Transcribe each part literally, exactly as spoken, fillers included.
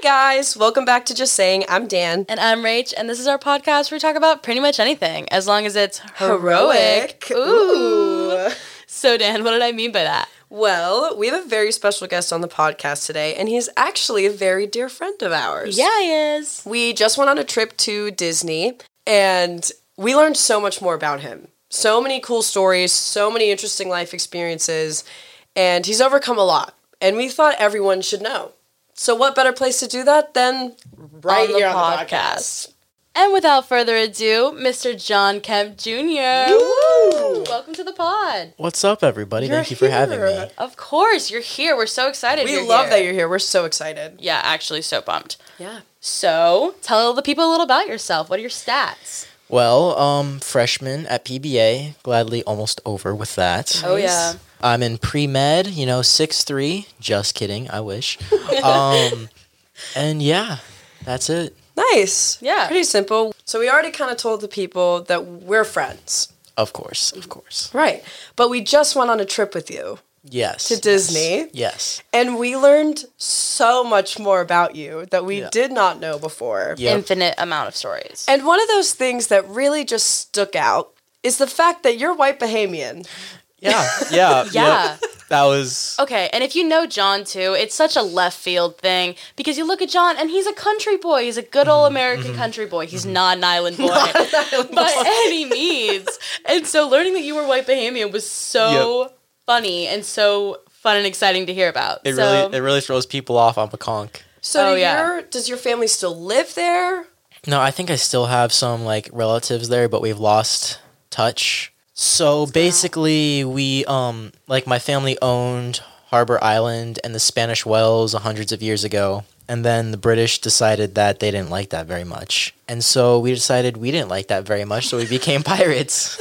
guys, welcome back to Just Saying. I'm Dan. And I'm Rach, and this is our podcast where we talk about pretty much anything, as long as it's heroic. Heroic. Ooh. So, Dan, what did I mean by that? Well, we have a very special guest on the podcast today, and he's actually a very dear friend of ours. Yeah, he is. We just went on a trip to Disney, and we learned so much more about him. So many cool stories, so many interesting life experiences, and he's overcome a lot, and we thought everyone should know. So what better place to do that than right on the here podcast. on the podcast. And without further ado, Mister John Kemp Junior Woo! Welcome to the pod. What's up, everybody? You're Thank you for having here. me. Of course, you're here. We're so excited We you're love here. that you're here. We're so excited. Yeah, actually, so pumped. Yeah. So, tell the people a little about yourself. What are your stats? Well, um, freshman at P B A, gladly almost over with that. Oh, yeah. I'm in pre-med, you know, six three. Just kidding, I wish. um, and yeah, that's it. Nice. Yeah. Pretty simple. So we already kind of told the people that we're friends. Of course, of course. Right. But we just went on a trip with you Yes. to Disney. Yes. yes. And we learned so much more about you that we Yeah. did not know before. Yep. Infinite amount of stories. And one of those things that really just stuck out is the fact that you're white Bahamian. Yeah, yeah, Yeah. yep. That was... Okay, and if you know John too, it's such a left field thing because you look at John and he's a country boy. He's a good old American country boy. He's not an island boy by any means. And so learning that you were white Bahamian was so Yep. funny and so fun and exciting to hear about. It so, really, it really throws people off on Peconk. So Oh, do yeah. your, does your family still live there? No, I think I still have some like relatives there, but we've lost touch. So basically, we um like my family owned Harbor Island and the Spanish Wells hundreds of years ago, and then the British decided that they didn't like that very much, and so we decided we didn't like that very much, so we became pirates.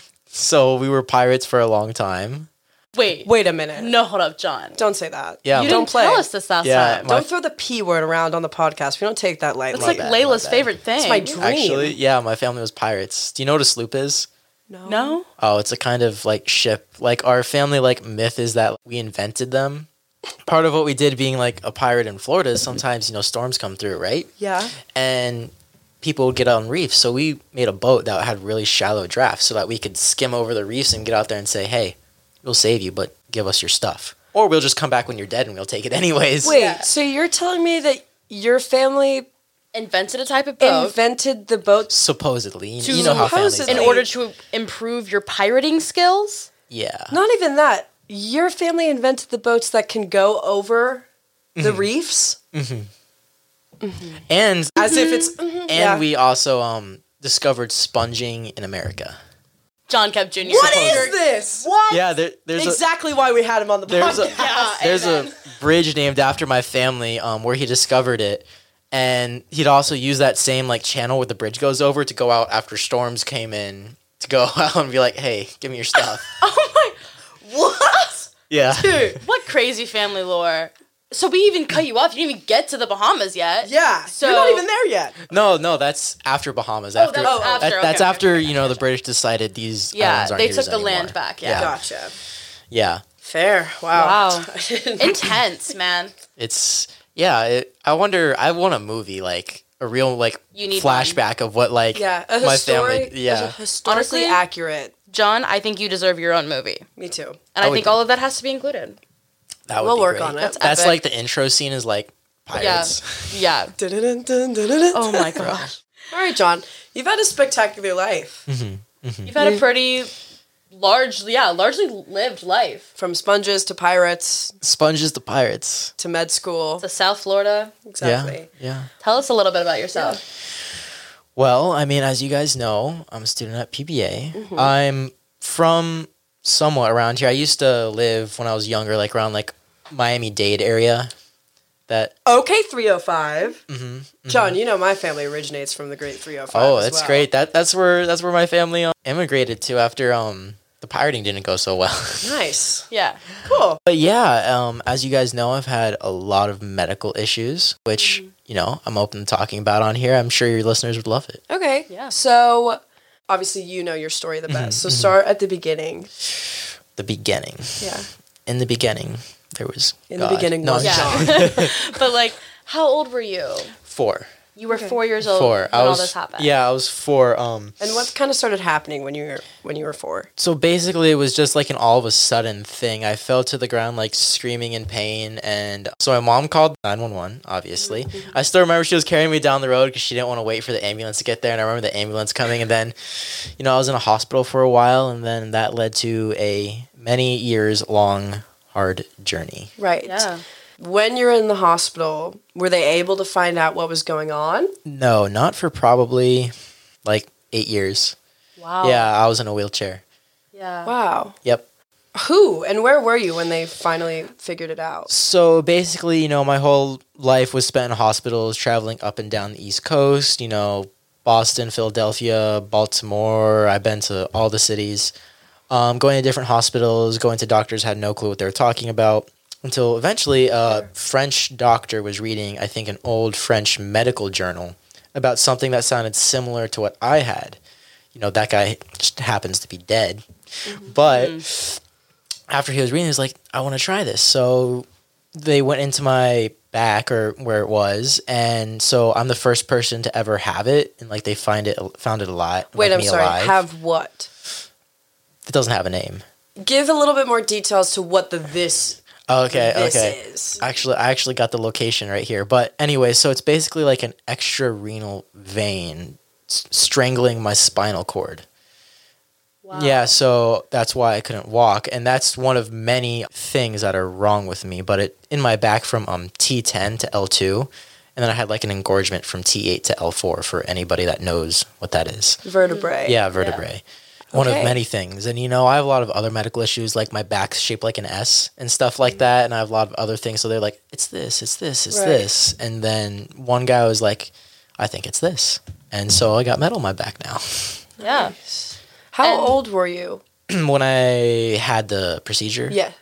So we were pirates for a long time. wait, Wait a minute. no, hold up, John. Don't say that. Yeah, you my- don't didn't play. tell us this last Yeah, time. my- Don't throw the P word around on the podcast. We don't take that lightly. It's like bad, my Layla's bad. favorite thing. It's my dream. Actually, yeah, my family was pirates. Do you know what a sloop is? No. No? Oh, it's a kind of like ship. Like our family like myth is that we invented them. Part of what we did being like a pirate in Florida is sometimes, you know, storms come through, right? Yeah. And people would get on reefs. So we made a boat that had really shallow drafts so that we could skim over the reefs and get out there and say, hey, we'll save you, but give us your stuff. Or we'll just come back when you're dead and we'll take it anyways. Wait, Yeah. so you're telling me that your family Invented a type of boat invented the boat? Supposedly. You, To- you know how families Supposedly. in are. order to improve your pirating skills? Yeah. Not even that. Your family invented the boats that can go over the reefs? And As if it's... and yeah. we also um discovered sponging in America. John Kemp Junior What is this? What? Yeah, there, there's a Exactly why we had him on the there's a podcast. there's a bridge named after my family um, where he discovered it, and he'd also use that same like channel where the bridge goes over to go out after storms came in to go out and be like, hey, give me your stuff. Oh my, What? Yeah. Dude. what crazy family lore. So we even cut you off. You didn't even get to the Bahamas yet. Yeah. So- You're not even there yet. No, no, that's after Bahamas. Oh, After, that's Oh, after. that- okay, that's okay, after okay, you know okay. the British decided these Yeah, islands aren't they yours took the anymore. land back, yeah. Gotcha. Yeah, Fair. Wow. Wow. Intense, man. it's yeah. It, I wonder. I want a movie like a real like You need flashback of what like Yeah. A my histori- family. Yeah, a historically Honestly- accurate. John, I think you deserve your own movie. Me too. And I I, would think do. all of that has to be included. that would We'll be work great. on it. That's That's epic. like the intro scene is like pirates. Yeah. Dun-dun-dun-dun-dun-dun. Oh my gosh. All right, John. You've had a spectacular life. You've had a pretty large, yeah, largely lived life. From sponges to pirates Sponges the pirates. to med school. To South Florida. Exactly. Yeah, yeah. Tell us a little bit about yourself. Well, I mean, as you guys know, I'm a student at P B A. Mm-hmm. I'm from somewhat around here. I used to live when I was younger, like around like Miami-Dade area. That Okay, three oh five. mm-hmm, John, you know my family originates from the great three oh five. oh, as that's well. great. That that's where that's where my family um, immigrated to after um the pirating didn't go so well. Nice. Yeah. Cool. But yeah, um, as you guys know, I've had a lot of medical issues, which Mm-hmm. you know I'm open to talking about on here. I'm sure your listeners would love it. Okay. Yeah. So, obviously, you know your story the best. So, start at the beginning. The beginning. Yeah. In the beginning, there was In the God. beginning No, was I'm Yeah. just- But like, How old were you? Four. You were Okay. four years old Four. when I was, all this happened. Yeah, I was four. Um, And what kind of started happening when you were when you were four? so basically, it was just like an all of a sudden thing. I fell to the ground like screaming in pain, and so my mom called nine one one. Obviously, I still remember she was carrying me down the road because she didn't want to wait for the ambulance to get there, and I remember the ambulance coming, and then, you know, I was in a hospital for a while, and then that led to a many years long hard journey. Right. Yeah. When you're in the hospital, were they able to find out what was going on? No, not for probably like eight years. Wow. Yeah, I was in a wheelchair. Yeah. Wow. Yep. Who and where were you when they finally figured it out? So basically, you know, my whole life was spent in hospitals, traveling up and down the East Coast, you know, Boston, Philadelphia, Baltimore. I've been to all the cities, um, going to different hospitals, going to doctors, had no clue what they were talking about. Until eventually a French doctor was reading, I think, an old French medical journal about something that sounded similar to what I had. You know, that guy just happens to be dead. But after he was reading, he was like, I want to try this. So they went into my back or where it was. And so I'm the first person to ever have it. And like they find it, found it alive. Wait, like I'm me sorry. alive. Have what? It doesn't have a name. Give a little bit more details to what the this Okay, this okay. is. Actually, I actually got the location right here. But anyway, so it's basically like an extra renal vein s- strangling my spinal cord. Wow. Yeah, so that's why I couldn't walk, and that's one of many things that are wrong with me. But it in my back from um T ten to L two, and then I had like an engorgement from T eight to L four for anybody that knows what that is. Vertebrae. Yeah, vertebrae. One Okay. of many things. And, you know, I have a lot of other medical issues, like my back's shaped like an S and stuff like that. And I have a lot of other things. So they're like, it's this, it's this, it's Right. this. And then one guy was like, I think it's this. And so I got metal on my back now. Yeah. How And- old were you? When I had the procedure, Yeah.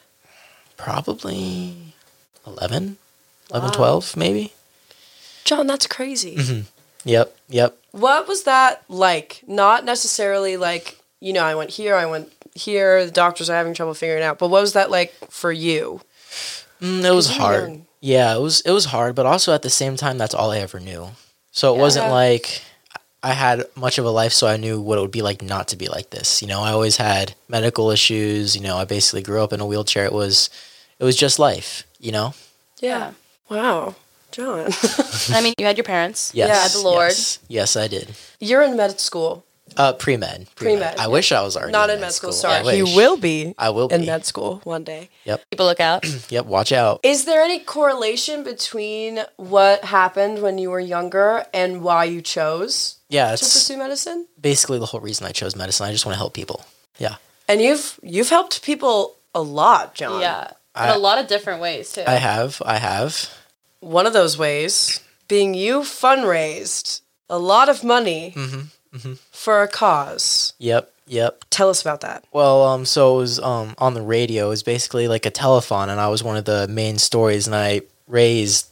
probably eleven, eleven, Wow. twelve, maybe. John, that's crazy. Yep, yep. What was that like? Not necessarily like, you know, I went here, I went here, the doctors are having trouble figuring it out, but what was that like for you? Mm, it was 'Cause you were hard. young. Yeah, it was it was hard, but also at the same time, that's all I ever knew. So it Yeah. wasn't like I had much of a life, so I knew what it would be like not to be like this. You know, I always had medical issues. You know, I basically grew up in a wheelchair. It was it was just life. You know. Yeah. Wow. John. I mean, you had your parents. Yes. You had the Lord. Yes, yes I did. You're in med school. Uh, pre med. Pre-med, I yeah. wish I was already Not in in med school, I sorry. You wish. will be I will be. in med school one day. People look out. Yep. Watch out. Is there any correlation between what happened when you were younger and why you chose Yeah, to it's pursue medicine? basically the whole reason I chose medicine. I just want to help people. Yeah. And you've you've helped people a lot, John. Yeah. In I- a lot of different ways, too. I have. I have. One of those ways being you fundraised a lot of money Mm-hmm. for a cause. Yep. Yep. Tell us about that. Well, um, so it was um on the radio. It was basically like a telethon, and I was one of the main stories, and I raised,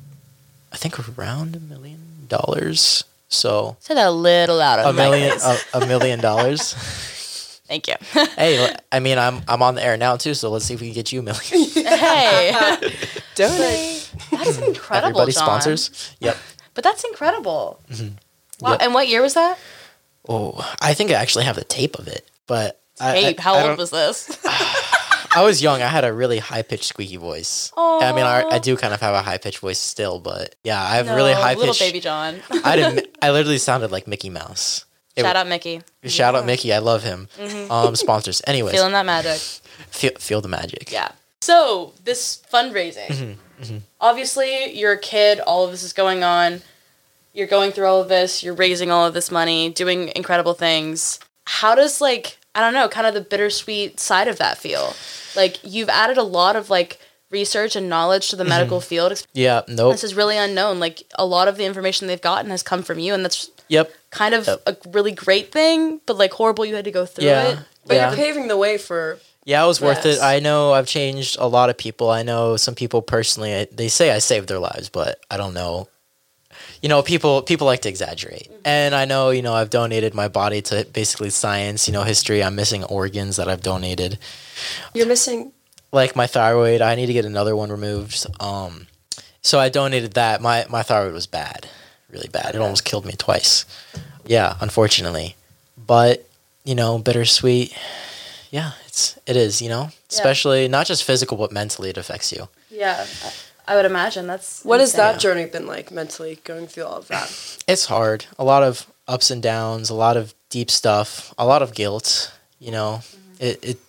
I think, around a million dollars. So Said that a little out of a million, a, a million dollars. Thank you. Hey, l- I mean, I'm I'm on the air now too, so let's see if we can get you a million. hey. Donate. That's incredible, Everybody John. sponsors. Yep. But that's incredible. Wow. Mm-hmm. Yep. And what year was that? Oh, I think I actually have the tape of it, but I, Abe, I, how I old don't- was this? I was young. I had a really high pitched squeaky voice. I mean, I, I Aw. do kind of have a high pitched voice still, but yeah, I have really No, high little pitched. baby John. I didn't. I literally sounded like Mickey Mouse. It Shout w- out Mickey. Shout out Mickey. I love him. Um, sponsors. Anyways, feel, Feeling that magic. feel the magic. Yeah. So this fundraising. Mm-hmm, Obviously, you're a kid. All of this is going on. You're going through all of this. You're raising all of this money, doing incredible things. How does like I don't know, kind of the bittersweet side of that feel? Like you've added a lot of like research and knowledge to the medical field. Yeah. Nope. This is really unknown. Like a lot of the information they've gotten has come from you, and that's Yep. kind of Yep. a really great thing. But like horrible, you had to go through Yeah. it. But Yeah. you're paving the way for Yeah, it was worth Yes. it. I know I've changed a lot of people. I know some people personally. I, they say I saved their lives, but I don't know. You know, people people like to exaggerate, and I know you know I've donated my body to basically science. You know, history. I'm missing organs that I've donated. you're missing Like my thyroid, I need to get another one removed. Um, So I donated that. My my thyroid was bad, really bad. It almost killed me twice. Yeah, unfortunately. But you know, bittersweet. Yeah, it's it is. You know, especially not just physical but mentally, it affects you. Yeah, I would imagine that's. What has insane. that journey been like mentally, going through all of that? It's hard. A lot of ups and downs. A lot of deep stuff. A lot of guilt. You know, mm-hmm. it it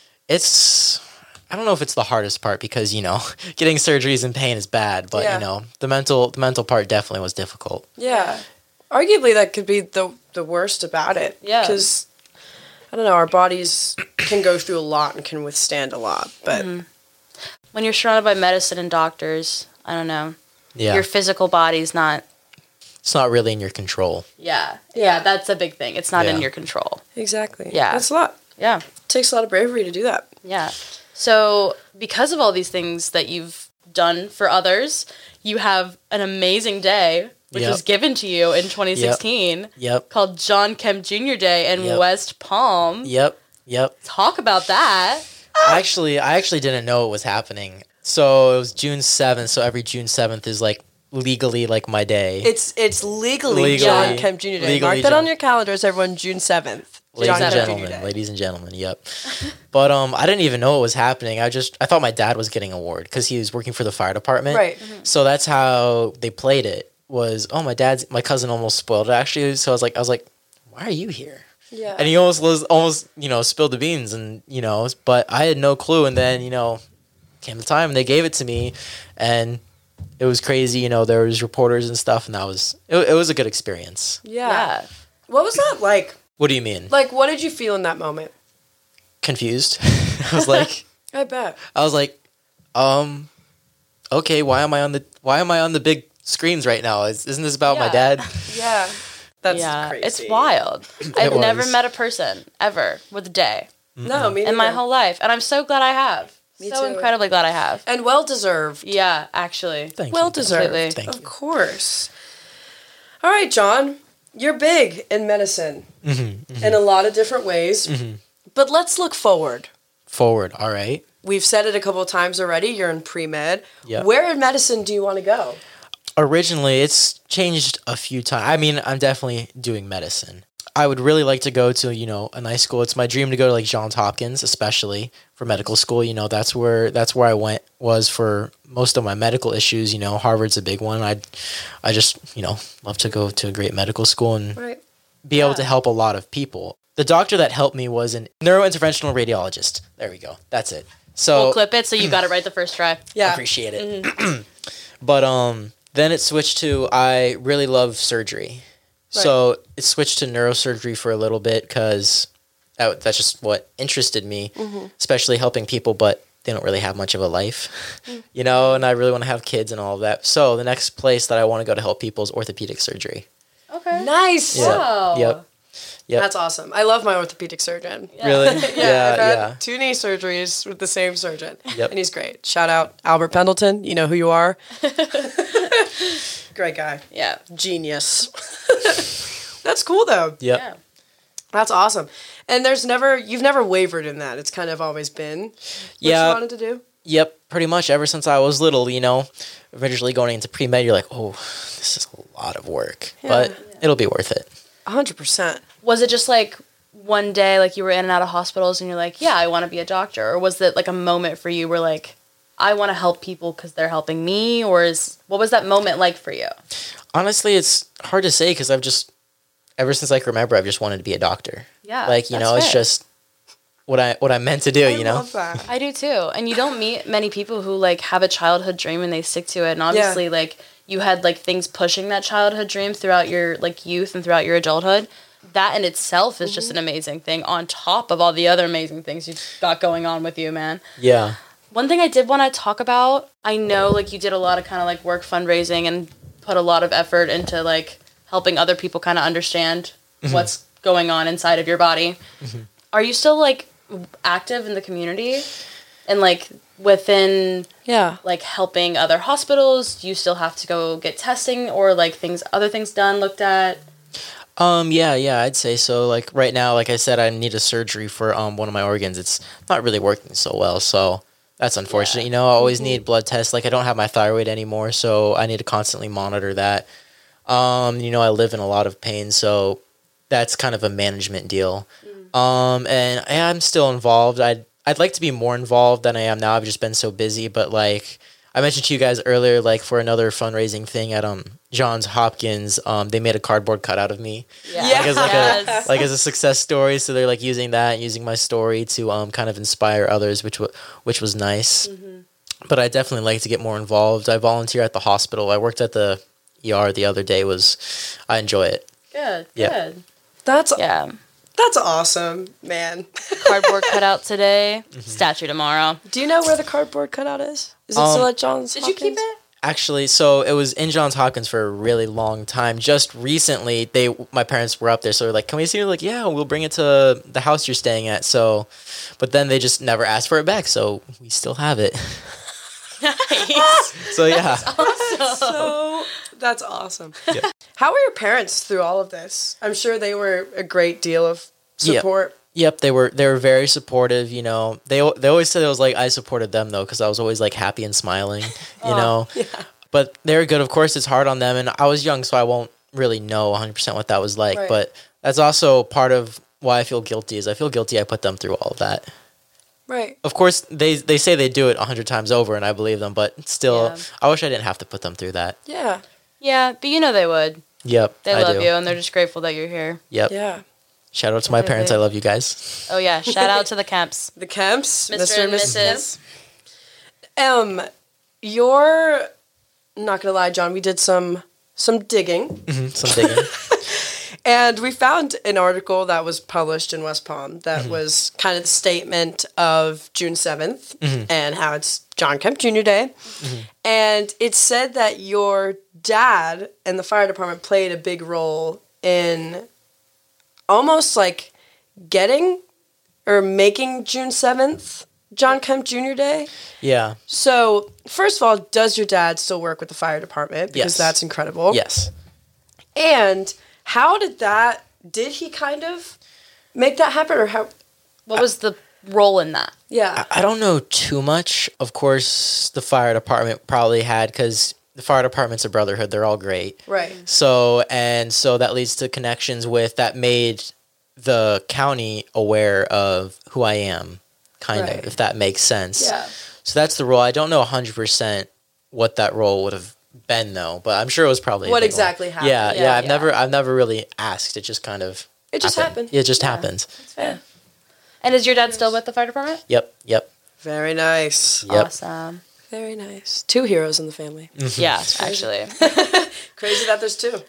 it's. I don't know if it's the hardest part because, you know, getting surgeries and pain is bad, but, yeah. you know, the mental the mental part definitely was difficult. Yeah. Arguably, that could be the the worst about it. Yeah. Because, I don't know, our bodies can go through a lot and can withstand a lot, but... Mm-hmm. When you're surrounded by medicine and doctors, I don't know, yeah. your physical body's not... It's not really in your control. Yeah. Yeah, that's a big thing. It's not yeah. in your control. Exactly. Yeah. That's a lot. Yeah. It takes a lot of bravery to do that. Yeah. So, because of all these things that you've done for others, you have an amazing day, which yep. was given to you in twenty sixteen, yep. Yep. called John Kemp Junior Day in yep. West Palm. Yep, yep. Talk about that. Actually, I actually didn't know it was happening. So, it was June seventh, so every June seventh is, like, legally, like, my day. It's it's legally, legally John Kemp Junior Day. Legally Mark that John. on your calendars, everyone, June seventh. Ladies John and Kemp gentlemen, Junior Day. ladies and gentlemen, yep. But um, I didn't even know it was happening. I just I thought my dad was getting an award because he was working for the fire department. Right. Mm-hmm. So that's how they played it. Was oh my dad's my cousin almost spoiled it actually. So I was like I was like, why are you here? Yeah. And he almost was almost you know spilled the beans and you know but I had no clue and then you know came the time and they gave it to me and it was crazy. You know there was reporters and stuff and that was it, it was a good experience. Yeah. Yeah. What was that like? What do you mean? Like, what did you feel in that moment? Confused. I was like, I bet. I was like, um, okay, why am I on the why am I on the big screens right now? Is, isn't this about my Yeah. dad? Yeah. That's yeah, crazy. it's wild. I've was. never met a person ever with a day No, me in my neither. whole life, and I'm so glad I have. Me so too. incredibly glad I have. And well deserved. Yeah, actually. Thank Well you. deserved. Completely. Thank of you. course. All right, John. You're big in medicine Mm-hmm, mm-hmm. in a lot of different ways. Mm-hmm. But let's look forward. Forward, all right. We've said it a couple of times already. You're in pre-med. Yep. Where in medicine do you want to go? Originally, it's changed a few times. I mean, I'm definitely doing medicine. I would really like to go to, you know, a nice school. It's my dream to go to like Johns Hopkins, especially for medical school. You know, that's where that's where I went was for most of my medical issues. You know, Harvard's a big one. I, I just you know love to go to a great medical school and Right. be able to help a lot of people. The doctor that helped me was a neurointerventional radiologist. There we go. That's it. So We'll clip it so you got it right the first try. Yeah. appreciate it. But um, then it switched to I really love surgery. So it switched to neurosurgery for a little bit because that, that's just what interested me, especially helping people, but they don't really have much of a life, you know, and I really want to have kids and all of that. So the next place that I want to go to help people is orthopedic surgery. Okay. Nice. Yeah. Wow. Yep. Yep. That's awesome. I love my orthopedic surgeon. Yeah. Really? Yeah, Yeah, I've had yeah. two knee surgeries with the same surgeon. Yep. And he's great. Shout out Albert Pendleton. You know who you are. Great guy. Yeah. Genius. That's cool though. Yep. Yeah. That's awesome. And there's never, you've never wavered in that. It's kind of always been what Yeah. you wanted to do. Yep, pretty much ever since I was little, you know. Eventually going into pre-med, you're like, oh, this is a lot of work. But it'll be worth it. A hundred percent. Was it just like one day, like you were in and out of hospitals and you're like, yeah, I want to be a doctor? Or was it like a moment for you where like, I want to help people because they're helping me? Or is, what was that moment like for you? Honestly, it's hard to say because I've just, ever since I can remember, I've just wanted to be a doctor. Yeah. Like, you that's know, it's fair. just what I what I'm meant to do, I you know? love that. I do too. And you don't meet many people who like have a childhood dream and they stick to it. And obviously like you had like things pushing that childhood dream throughout your like youth and throughout your adulthood. That in itself is just an amazing thing on top of all the other amazing things you've got going on with you, man. Yeah. One thing I did want to talk about, I know like you did a lot of kind of like work fundraising and put a lot of effort into like helping other people kind of understand Mm-hmm. what's going on inside of your body. Mm-hmm. Are you still like active in the community and like within Yeah. like helping other hospitals? Do you still have to go get testing or like things, other things done, looked at? Um, yeah, yeah, I'd say so. Like right now, like I said, I need a surgery for um one of my organs. It's not really working so well, so That's unfortunate. Yeah. You know, I always need blood tests. Like I don't have my thyroid anymore, so I need to constantly monitor that. Um, you know, I live in a lot of pain, so that's kind of a management deal. Um, and I am still involved. I'd I'd like to be more involved than I am now. I've just been so busy, but like I mentioned to you guys earlier, like for another fundraising thing at um Johns Hopkins, um, they made a cardboard cutout of me. Yeah. Yeah. Like as like Yes. a like as a success story. So they're like using that, using my story to um kind of inspire others, which w- which was nice. But I definitely like to get more involved. I volunteer at the hospital. I worked at the E R the other day. Was I enjoy it? Good. Yeah. Good. That's Yeah. that's awesome, man. Cardboard cutout today. Statue tomorrow. Do you know where the cardboard cutout is? Is it Um, still at Johns? Did you keep Hopkins? it? Actually, so it was in Johns Hopkins for a really long time. Just recently, they my parents were up there, so they're like, "Can we see it?" Like, yeah, we'll bring it to the house you're staying at. So, but then they just never asked for it back, so we still have it. Nice. So yeah, So that's awesome. Yeah. How were your parents through all of this? I'm sure they were a great deal of Yeah. support. yep, they were they were very supportive. You know, they al- they always said it was like I supported them though, because I was always like happy and smiling. You know, Yeah. but they were good. Of course, it's hard on them, and I was young, so I won't really know one hundred percent what that was like. Right. But that's also part of why I feel guilty. Is I feel guilty I put them through all of that. Right. Of course, they they say they do it a hundred times over, and I believe them. But still, Yeah. I wish I didn't have to put them through that. Yeah. Yeah, but you know they would. Yep, They I love do. you, and they're just grateful that you're here. Yep. Yeah. Shout out to my parents. I love you guys. Oh yeah, shout out to the Kemps. The Kemps, Mister and Missus Um, you're not gonna lie, John. We did some some digging, Mhm, Some digging. and we found an article that was published in West Palm that Mm-hmm. was kind of the statement of June seventh and how it's John Kemp Junior Day, Mm-hmm. and it said that your dad and the fire department played a big role in almost like getting or making June seventh John Kemp Junior Day. Yeah. So, first of all, does your dad still work with the fire department? Because Yes. that's incredible. Yes. And how did that, did he kind of make that happen or how? What was the role in that? Yeah. I don't know too much. Of course, the fire department probably had, because the fire department's a brotherhood. They're all great. Right. So, and so that leads to connections with, that made the county aware of who I am, kind Right. of, if that makes sense. Yeah. So that's the role. I don't know one hundred percent what that role would have been, though, but I'm sure it was probably a What big exactly one. happened. Yeah, yeah, Yeah, I've yeah. never, I've never really asked. It just kind of, It just happened. It just Yeah. happened. Yeah. And is your dad still with the fire department? Yep, yep, Very nice. yep. Awesome. Very nice. Two heroes in the family. Yeah, actually. Crazy that there's two.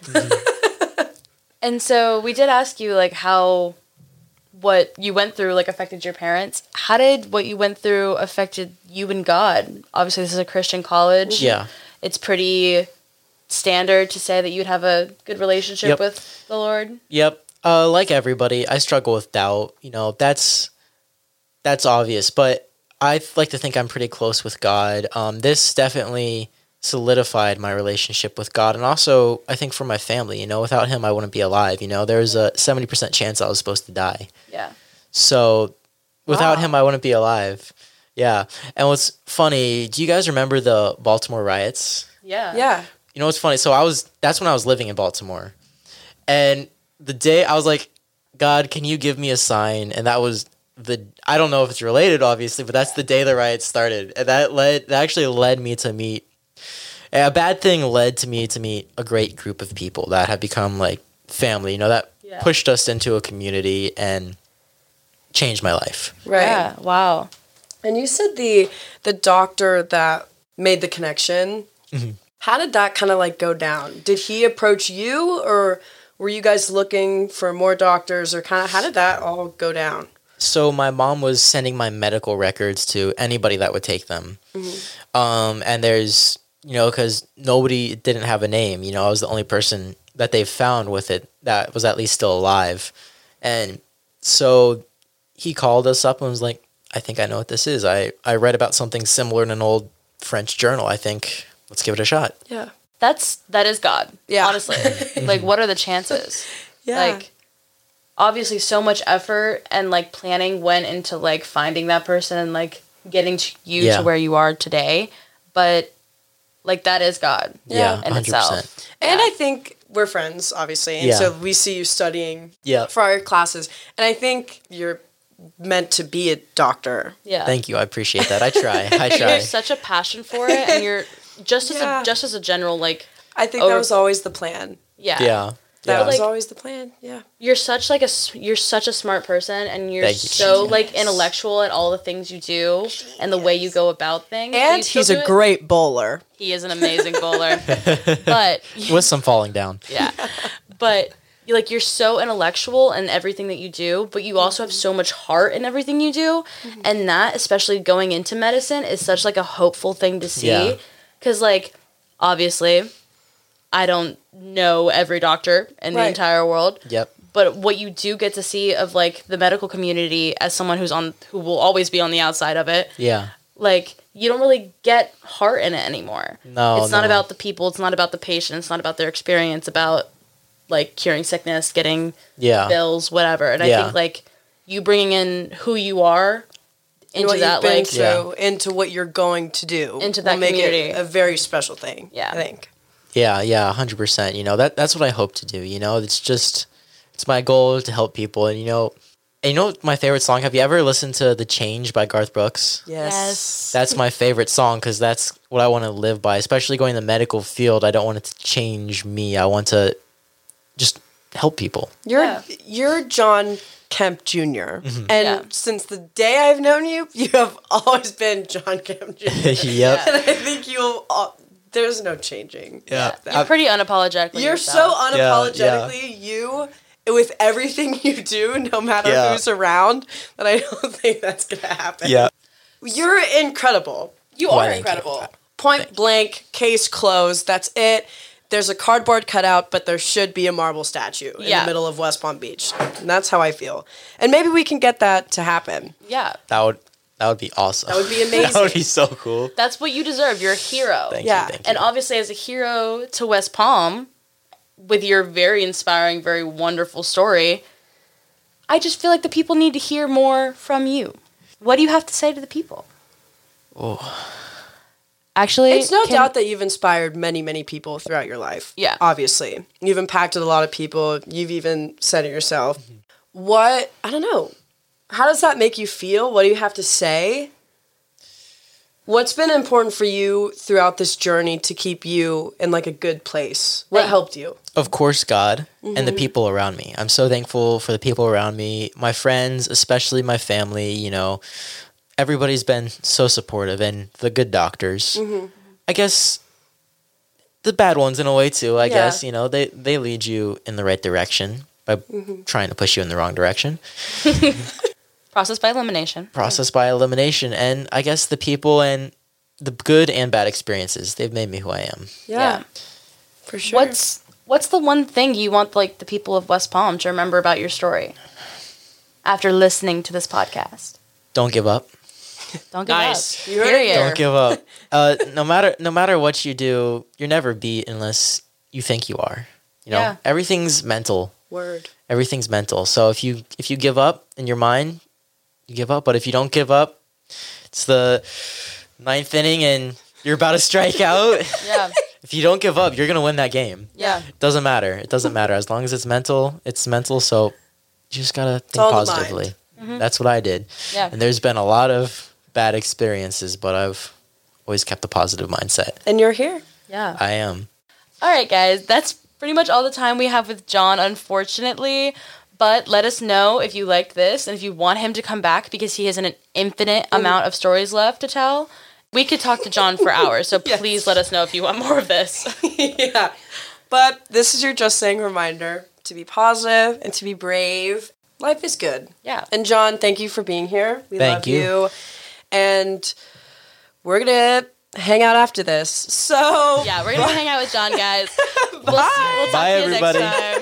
And so we did ask you like how what you went through like affected your parents. How did what you went through affected you and God? Obviously, this is a Christian college. Yeah. It's pretty standard to say that you'd have a good relationship Yep. with the Lord. Yep. Uh, like everybody, I struggle with doubt. You know, that's that's obvious, but I th- like to think I'm pretty close with God. Um, this definitely solidified my relationship with God, and also I think for my family. You know, without Him, I wouldn't be alive. You know, there's a seventy percent chance I was supposed to die. Yeah. So, without Wow. Him, I wouldn't be alive. Yeah. And what's funny? Do you guys remember the Baltimore riots? Yeah. Yeah. You know what's funny? So I was that's when I was living in Baltimore. And the day I was like, God, can you give me a sign? And that was the I don't know if it's related obviously, but that's the day the riots started. And that led that actually led me to meet a bad thing led to me to meet a great group of people that have become like family, you know, that Yeah. pushed us into a community and changed my life. Right. Yeah. Wow. And you said the the doctor that made the connection. Mhm. How did that kind of like go down? Did he approach you, or were you guys looking for more doctors, or kind of how did that all go down? So my mom was sending my medical records to anybody that would take them. Um, and there's, you know, because nobody didn't have a name. You know, I was the only person that they've found with it that was at least still alive. And so he called us up and was like, I think I know what this is. I, I read about something similar in an old French journal. I think let's give it a shot. Yeah. That's that is God. Yeah. Honestly. Like what are the chances? Yeah. Like obviously so much effort and like planning went into like finding that person and like getting to you Yeah. to where you are today. But like that is God. Yeah, in one hundred itself. percent. And Yeah. I think we're friends, obviously. And Yeah. so we see you studying Yeah. for our classes. And I think you're meant to be a doctor. Yeah. Thank you. I appreciate that. I try. I You try. have such a passion for it, and you're just as Yeah. a, just as a general like I think Over- that was always the plan. yeah. Yeah. That Yeah. was Like- always the plan. Yeah. You're such like a s- you're such a smart person, and you're Thank you. so like intellectual at all the things you do and the way you go about things. but you And still he's do a it- great bowler. He is an amazing bowler, but With some falling down. yeah, but you like you're so intellectual in everything that you do, but you also have so much heart in everything you do, and that especially going into medicine is such like a hopeful thing to see, Yeah. because like obviously, I don't know every doctor in the Right. entire world. Yep. But what you do get to see of like the medical community as someone who's on who will always be on the outside of it, Yeah. like you don't really get heart in it anymore. No, it's not no. about the people, it's not about the patient, it's not about their experience, about like curing sickness, getting Yeah. bills, whatever. And I Yeah. think like you bringing in who you are And into what that you've been like through, into what you're going to do. Into that will make community. it a very special thing. Yeah. I think. Yeah, yeah, one hundred percent. You know, that that's what I hope to do, you know? It's just it's my goal to help people, and you know, and you know my favorite song? Have you ever listened to The Change by Garth Brooks? Yes. Yes. That's my favorite song cuz that's what I want to live by, especially going in the medical field. I don't want it to change me. I want to just help people. You're Yeah. you're John Kemp Junior Mm-hmm. And Yeah. since the day I've known you, you have always been John Kemp Junior Yep. And I think you'll al- there's no changing. Yeah. You're pretty unapologetically You're yourself. so Yeah, unapologetically you with everything you do, no matter Yeah. who's around, that I don't think that's gonna happen. Yeah. You're incredible. You Why, are thank you. incredible. Point blank, case closed. That's it. There's a cardboard cutout, but there should be a marble statue in Yeah. the middle of West Palm Beach. And that's how I feel. And maybe we can get that to happen. Yeah. That would that would be awesome. That would be That would amazing. be so cool. That's what you deserve. You're a hero. Thank Yeah. you. Thank you. And obviously, as a hero to West Palm, with your very inspiring, very wonderful story, I just feel like the people need to hear more from you. What do you have to say to the people? Oh. Actually, It's no can- doubt that you've inspired many, many people throughout your life. Yeah. Obviously. You've impacted a lot of people. You've even said it yourself. What, I don't know. How does that make you feel? What do you have to say? What's been important for you throughout this journey to keep you in like a good place? What Thank- helped you? Of course, God and Mm-hmm. the people around me. I'm so thankful for the people around me, my friends, especially my family. You know, everybody's been so supportive, and the good doctors. Mm-hmm. I guess the bad ones in a way too. I Yeah. guess you know they they lead you in the right direction by Mm-hmm. trying to push you in the wrong direction. process by elimination. Process by elimination, and I guess the people and the good and bad experiences, they've made me who I am. Yeah. Yeah. For sure. What's What's the one thing you want like the people of West Palm to remember about your story after listening to this podcast? Don't give up. Don't give Nice. up. You heard it Period. there. Don't give up. Uh, no matter no matter what you do, you're never beat unless you think you are. You know, Yeah. everything's mental. Word. Everything's mental. So if you if you give up in your mind, you give up. But if you don't give up, it's the ninth inning and you're about to strike out. Yeah. If you don't give up, you're gonna win that game. Yeah. It doesn't matter. It doesn't matter as long as it's mental. It's mental. So you just gotta think all in the positively. Mm-hmm. That's what I did. Yeah. And there's been a lot of bad experiences, but I've always kept a positive mindset. And you're here. Yeah. I am. All right, guys. That's pretty much all the time we have with John, unfortunately. But let us know if you liked this and if you want him to come back because he has an infinite amount of stories left to tell. We could talk to John for hours, so Yes. please let us know if you want more of this. Yeah. But this is your just saying reminder to be positive and to be brave. Life is good. Yeah. And John, thank you for being here. We Thank love you. you. And we're going to hang out after this. So, Yeah, we're going to hang out with John, guys. We'll, we'll talk Bye, to you everybody. next time.